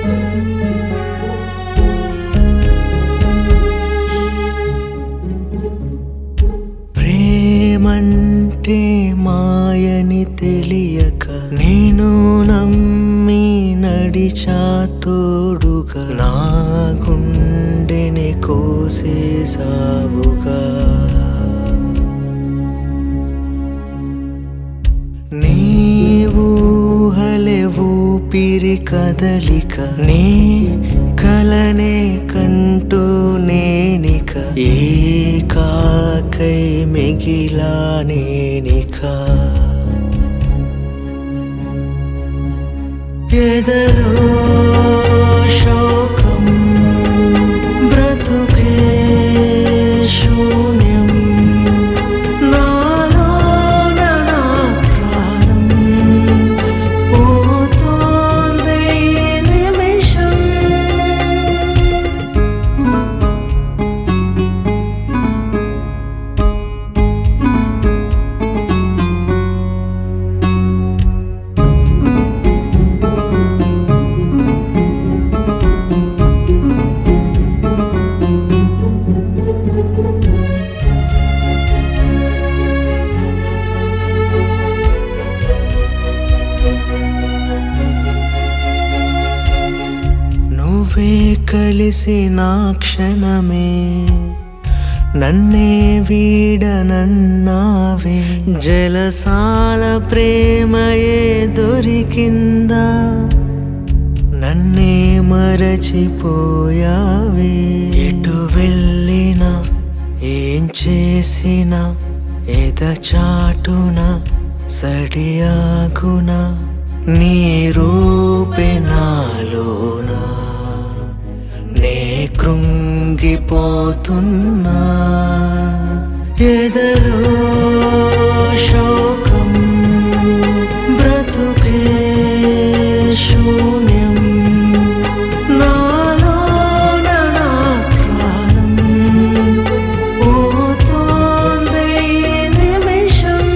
ప్రేమంటే మాయని తెలియక నేను నమ్మి నడిచా తోడుగా నా గుండెని కోసేసావుగా. నీ ఊహలే ఊపిరి కదలిక నీ కలనే కంటూ నేనిక ఏకాకై మిగిలా నేనిక. ఎదలో శోకం బ్రతుకే శూన్యం నాలోన నా ప్రాణం పోతోంది ఈ నిమిషం. నువ్వే కలిసిన క్షణమే నన్నే వీడనన్నావే. జలసాల ప్రేమయే దొరికిందా నన్నే మరచిపోయావే. ఎటు వెళ్ళినా ఏం చేసినా ఎదచాటున సడియాగున నీ రూపే నాలోనా నే కృంగిపోతున్నా. ఎదలో శోకం బ్రతుకే శూన్యం నాలోన నా ప్రాణం పోతోంది ఈ నిమిషం.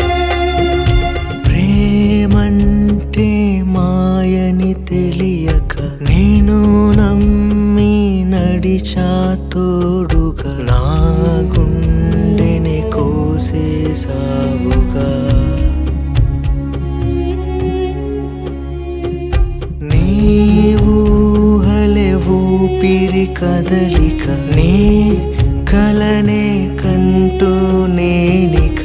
ప్రేమంటే మాయని తెలియక నేను నమ్మి నడిచా తోడుగా నా గుండెని కోసేసావుగా. నీ ఊహలే ఊపిరి కదలిక నీ కలనే కంటూ నేనిక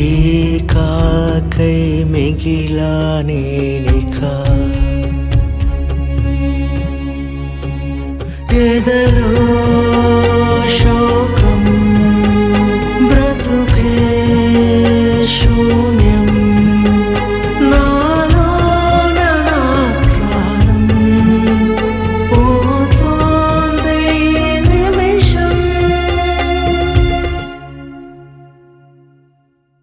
ఏకాకై మిగిలా నేనిక. ఎదలో శోకం